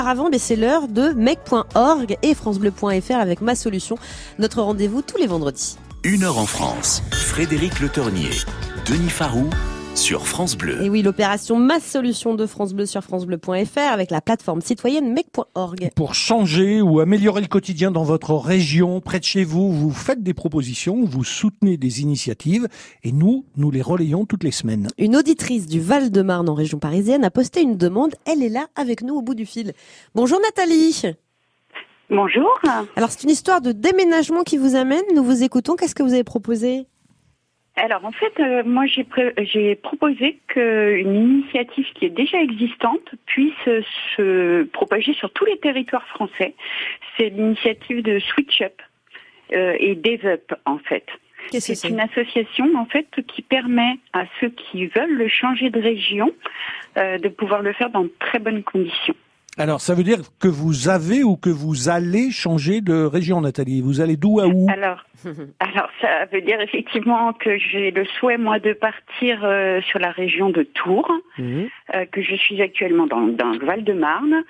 Avant, c'est l'heure de mec.org et francebleu.fr avec Ma Solution. Notre rendez-vous tous les vendredis. 1 heure en France. Frédéric Le Tornier, Denis Farou sur France Bleu. Et oui, l'opération Ma Solution de France Bleu sur francebleu.fr avec la plateforme citoyenne mec.org. Pour changer ou améliorer le quotidien dans votre région, près de chez vous, vous faites des propositions, vous soutenez des initiatives et nous les relayons toutes les semaines. Une auditrice du Val-de-Marne en région parisienne a posté une demande. Elle est là avec nous au bout du fil. Bonjour Nathalie. Bonjour. Alors c'est une histoire de déménagement qui vous amène. Nous vous écoutons. Qu'est-ce que vous avez proposé ? Alors en fait, moi j'ai proposé qu'une initiative qui est déjà existante puisse se propager sur tous les territoires français. C'est l'initiative de Switch Up et Dev-Up en fait. Qu'est-ce que c'est ? C'est une association en fait qui permet à ceux qui veulent le changer de région de pouvoir le faire dans de très bonnes conditions. Alors, ça veut dire que vous avez ou que vous allez changer de région, Nathalie. Vous allez d'où à où ? Alors, ça veut dire effectivement que j'ai le souhait, moi, de partir sur la région de Tours, que je suis actuellement dans le Val-de-Marne,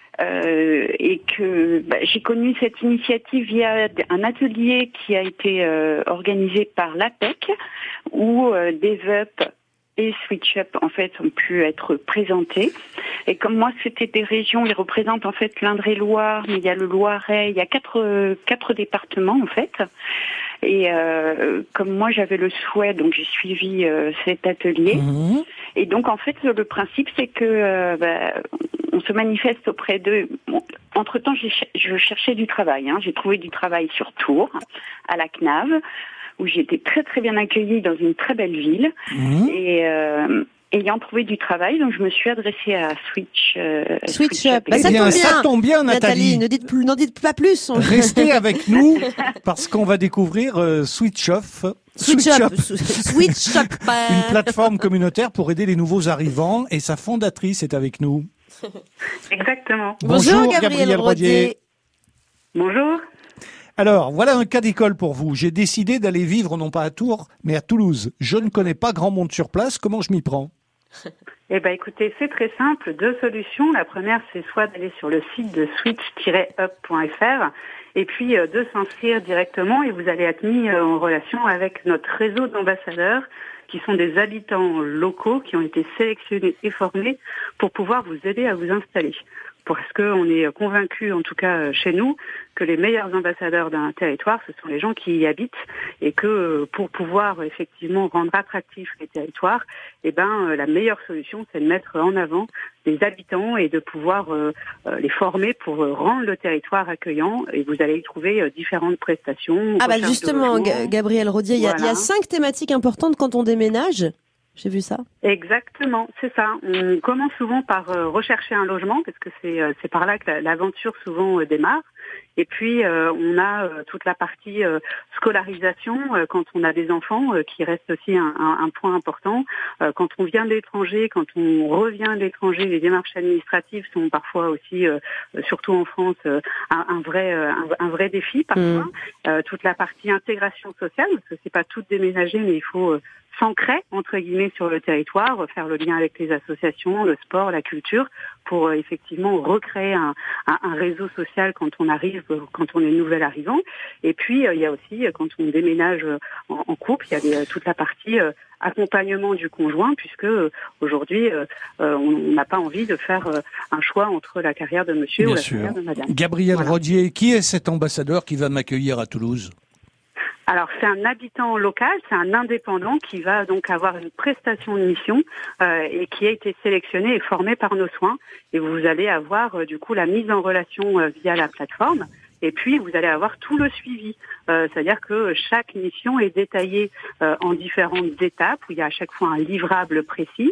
et que j'ai connu cette initiative via un atelier qui a été organisé par l'APEC, où Dev-Up et Switch Up, en fait, ont pu être présentés. Et comme moi, c'était des régions, ils représentent, en fait, l'Indre-et-Loire, mais il y a le Loiret, il y a quatre départements, en fait. Et comme moi, j'avais le souhait, donc j'ai suivi cet atelier. Et donc, en fait, le principe, c'est que on se manifeste auprès d'eux. Bon, entre-temps, je cherchais du travail. J'ai trouvé du travail sur Tours, à la CNAV, où j'ai été très très bien accueillie dans une très belle ville. Et ayant trouvé du travail, donc je me suis adressée à Switch Up. Ça tombe bien, Nathalie. N'en dites pas plus. Restez avec nous parce qu'on va découvrir Switch Up. Une plateforme communautaire pour aider les nouveaux arrivants et sa fondatrice est avec nous. Exactement. Bonjour Gabrielle Rodier. Bonjour. Alors, voilà un cas d'école pour vous. J'ai décidé d'aller vivre non pas à Tours, mais à Toulouse. Je ne connais pas grand monde sur place. Comment je m'y prends ? Eh ben, écoutez, c'est très simple. 2 solutions. La première, c'est soit d'aller sur le site de switch-up.fr et puis de s'inscrire directement et vous allez être mis en relation avec notre réseau d'ambassadeurs qui sont des habitants locaux qui ont été sélectionnés et formés pour pouvoir vous aider à vous installer. Parce qu'on est convaincus, en tout cas chez nous, que les meilleurs ambassadeurs d'un territoire, ce sont les gens qui y habitent et que pour pouvoir effectivement rendre attractifs les territoires, la meilleure solution, c'est de mettre en avant les habitants et de pouvoir les former pour rendre le territoire accueillant. Et vous allez y trouver différentes prestations. Justement, Gabrielle Rodier, il y a 5 thématiques importantes quand on déménage. J'ai vu ça. Exactement, c'est ça. On commence souvent par rechercher un logement parce que c'est par là que l'aventure souvent démarre. Et puis on a toute la partie scolarisation quand on a des enfants qui reste aussi un point important. Quand on vient de l'étranger, quand on revient de l'étranger, les démarches administratives sont parfois aussi, surtout en France, un vrai défi parfois. Toute la partie intégration sociale, parce que c'est pas tout déménager, mais il faut s'ancrer, entre guillemets, sur le territoire, faire le lien avec les associations, le sport, la culture, pour effectivement recréer un réseau social quand on arrive, quand on est nouvel arrivant. Et puis, il y a aussi, quand on déménage en couple, il y a toute la partie accompagnement du conjoint, puisque aujourd'hui, on n'a pas envie de faire un choix entre la carrière de monsieur Bien ou la sûr. carrière de madame. Gabrielle Rodier, qui est cet ambassadeur qui va m'accueillir à Toulouse ? Alors, c'est un habitant local, c'est un indépendant qui va donc avoir une prestation de mission et qui a été sélectionné et formé par nos soins. Et vous allez avoir du coup la mise en relation via la plateforme. Et puis, vous allez avoir tout le suivi. C'est-à-dire que chaque mission est détaillée en différentes étapes, où il y a à chaque fois un livrable précis.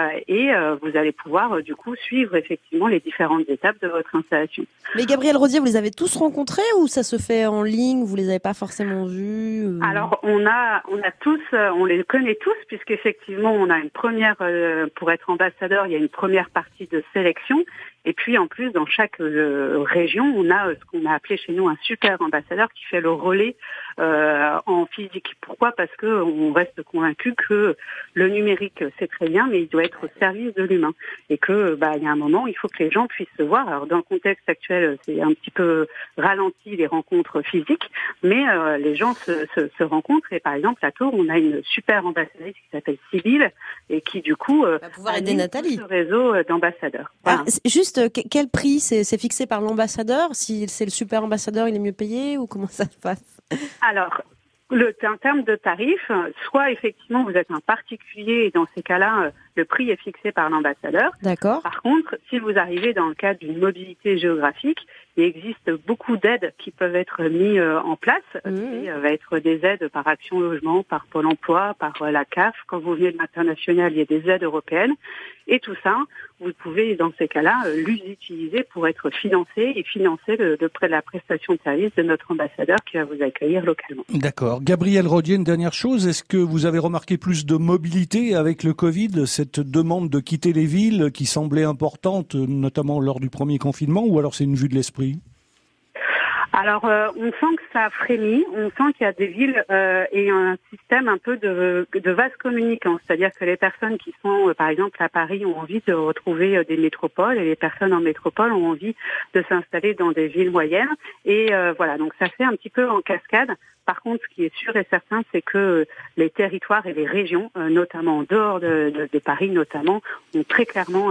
Et vous allez pouvoir, du coup, suivre effectivement les différentes étapes de votre installation. Mais Gabrielle Rodier, vous les avez tous rencontrés ou ça se fait en ligne ? Vous les avez pas forcément vus Alors, on a tous, on les connaît tous, puisqu'effectivement, on a une première, pour être ambassadeur, il y a une première partie de sélection. Et puis, en plus, dans chaque région, on a ce qu'on a appelé chez nous un super ambassadeur qui fait le relais en physique. Pourquoi ? Parce que on reste convaincu que le numérique c'est très bien, mais il doit être au service de l'humain et que il y a un moment il faut que les gens puissent se voir. Alors dans le contexte actuel, c'est un petit peu ralenti les rencontres physiques, mais les gens se rencontrent et par exemple à Tours on a une super ambassadrice qui s'appelle Sybille et qui du coup va pouvoir aider Nathalie. Ce réseau d'ambassadeurs. Voilà. Juste quel prix c'est fixé par l'ambassadeur? Si c'est le super ambassadeur, il est mieux payé ou comment ça se passe? Alors, en termes de tarifs, soit effectivement vous êtes un particulier et dans ces cas-là, le prix est fixé par l'ambassadeur. D'accord. Par contre, si vous arrivez dans le cadre d'une mobilité géographique, il existe beaucoup d'aides qui peuvent être mises en place. Qui va être des aides par Action Logement, par Pôle Emploi, par la CAF. Quand vous venez de l'international, il y a des aides européennes. Et tout ça, vous pouvez dans ces cas-là l'utiliser pour être financé et financer la prestation de service de notre ambassadeur qui va vous accueillir localement. D'accord. Gabriel Rodier, une dernière chose. Est-ce que vous avez remarqué plus de mobilité avec le Covid, cette demande de quitter les villes qui semblait importante, notamment lors du premier confinement, ou alors c'est une vue de l'esprit ? Alors, on sent que ça a frémi, on sent qu'il y a des villes et un système un peu de vase communicant, c'est-à-dire que les personnes qui sont, par exemple, à Paris ont envie de retrouver des métropoles et les personnes en métropole ont envie de s'installer dans des villes moyennes. Et voilà, donc ça fait un petit peu en cascade. Par contre, ce qui est sûr et certain, c'est que les territoires et les régions, notamment en dehors de Paris notamment, ont très clairement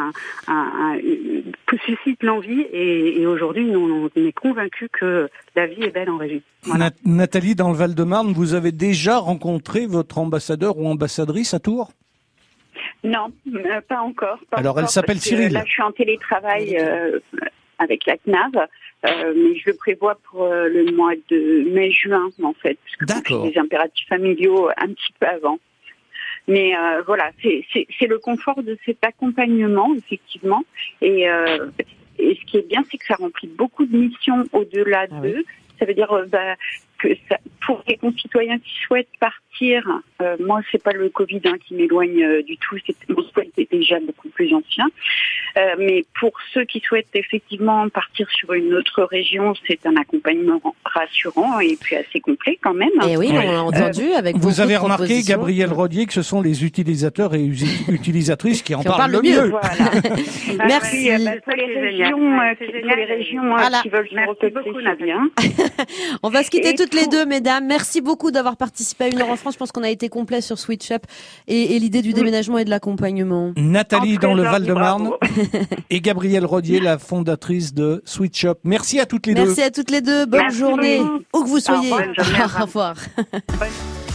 suscitent l'envie et aujourd'hui, nous, on est convaincus que la vie est belle en région. Voilà. Nathalie, dans le Val-de-Marne, vous avez déjà rencontré votre ambassadeur ou ambassadrice à Tours ? Non, pas encore. Alors, elle s'appelle Cyril. Là, je suis en télétravail avec la CNAV, mais je le prévois pour le mois de mai-juin, en fait, parce que j'ai des impératifs familiaux un petit peu avant. Mais voilà, c'est le confort de cet accompagnement, effectivement. Et ce qui est bien, c'est que ça remplit beaucoup de missions au-delà d'eux. Oui. Ça veut dire que pour les concitoyens qui souhaitent partir, moi c'est pas le Covid qui m'éloigne du tout, mon souhait était déjà beaucoup plus ancien. Mais pour ceux qui souhaitent effectivement partir sur une autre région, c'est un accompagnement rassurant et puis assez complet quand même. Et oui, on l'a entendu avec vous avez remarqué, Gabriel Rodier, que ce sont les utilisateurs et utilisatrices qui en parlent le mieux. Voilà. Merci. Pour les régions qui veulent se repeupler, ça bien. On va se quitter toutes les deux, mesdames. Merci beaucoup d'avoir participé à Une heure en France. Je pense qu'on a été complet sur Switch Up et l'idée du déménagement et de l'accompagnement. Nathalie dans le Val-de-Marne et Gabrielle Rodier, la fondatrice de Switch Up. Merci à toutes les deux. Merci à toutes les deux. Bonne journée. Où que vous soyez. Au revoir. Au revoir.